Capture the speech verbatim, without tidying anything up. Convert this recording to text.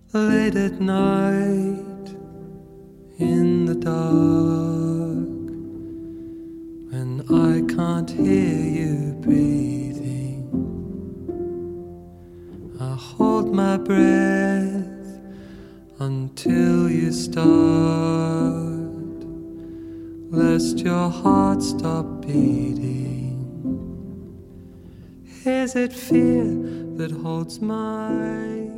late at night in the dark, when I can't hear you breathing, I hold my breath until you start, lest your heart stop beating. Is it fear that holds my